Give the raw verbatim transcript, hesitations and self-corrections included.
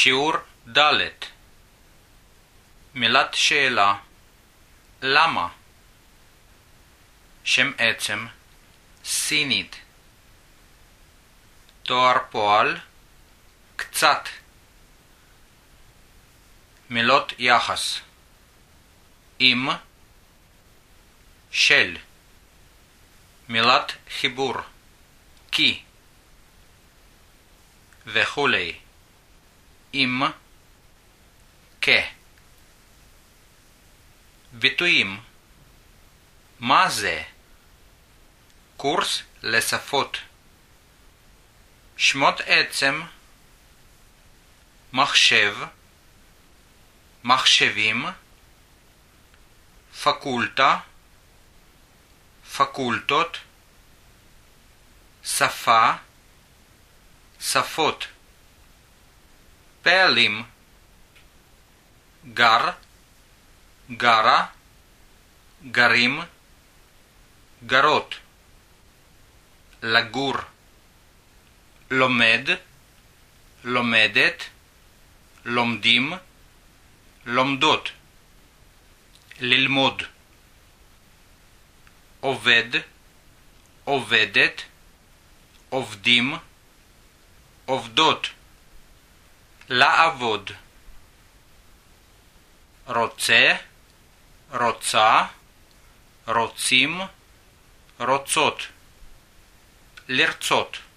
שיעור ד' מילת שאלה למה? שם עצם סינית תואר פועל קצת מילות יחס עם של מילת חיבור כי וכולי עם כ ביטויים מה זה? קורס לשפות שמות עצם מחשב מחשבים פקולטה פקולטות שפה שפות פעלים גר גרה גרים גרות לגור לומד לומדת לומדים לומדות ללמוד עובד עובדת עובדים עובדות לעבוד רוצה רוצה רוצים רוצות לרצות